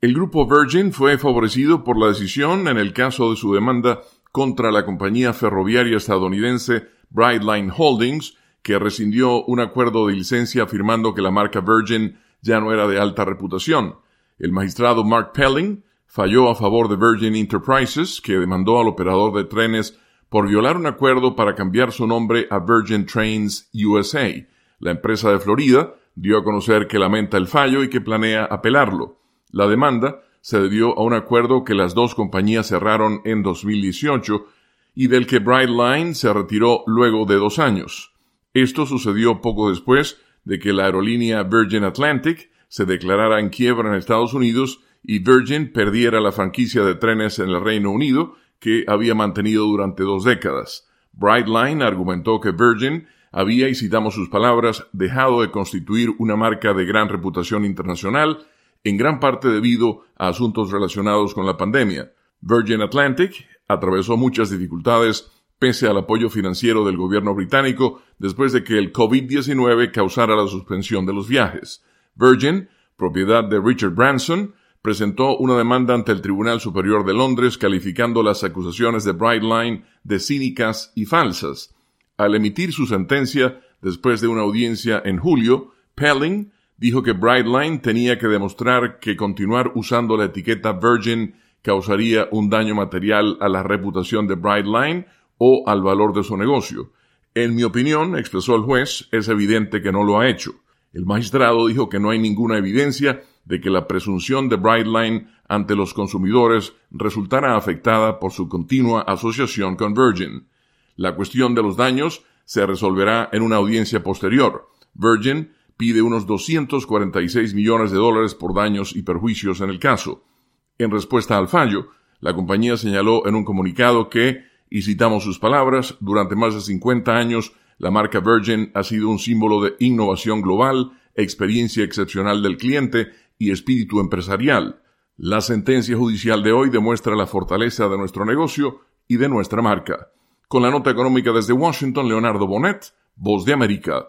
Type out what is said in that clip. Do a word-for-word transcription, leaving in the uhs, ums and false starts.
El grupo Virgin fue favorecido por la decisión en el caso de su demanda contra la compañía ferroviaria estadounidense Brightline Holdings, que rescindió un acuerdo de licencia afirmando que la marca Virgin ya no era de alta reputación. El magistrado Mark Pelling falló a favor de Virgin Enterprises, que demandó al operador de trenes por violar un acuerdo para cambiar su nombre a Virgin Trains U S A. La empresa de Florida dio a conocer que lamenta el fallo y que planea apelarlo. La demanda se debió a un acuerdo que las dos compañías cerraron en dos mil dieciocho y del que Brightline se retiró luego de dos años. Esto sucedió poco después de que la aerolínea Virgin Atlantic se declarara en quiebra en Estados Unidos y Virgin perdiera la franquicia de trenes en el Reino Unido que había mantenido durante dos décadas. Brightline argumentó que Virgin había, y citamos sus palabras, dejado de constituir una marca de gran reputación internacional, en gran parte debido a asuntos relacionados con la pandemia. Virgin Atlantic atravesó muchas dificultades pese al apoyo financiero del gobierno británico después de que el COVID diecinueve causara la suspensión de los viajes. Virgin, propiedad de Richard Branson, presentó una demanda ante el Tribunal Superior de Londres calificando las acusaciones de Brightline de cínicas y falsas. Al emitir su sentencia, después de una audiencia en julio, Pelling dijo que Brightline tenía que demostrar que continuar usando la etiqueta Virgin causaría un daño material a la reputación de Brightline o al valor de su negocio. En mi opinión, expresó el juez, es evidente que no lo ha hecho. El magistrado dijo que no hay ninguna evidencia de que la presunción de Brightline ante los consumidores resultara afectada por su continua asociación con Virgin. La cuestión de los daños se resolverá en una audiencia posterior. Virgin pide unos doscientos cuarenta y seis millones de dólares por daños y perjuicios en el caso. En respuesta al fallo, la compañía señaló en un comunicado que, y citamos sus palabras, durante más de cincuenta años, la marca Virgin ha sido un símbolo de innovación global, experiencia excepcional del cliente y espíritu empresarial. La sentencia judicial de hoy demuestra la fortaleza de nuestro negocio y de nuestra marca. Con la nota económica desde Washington, Leonardo Bonet, Voz de América.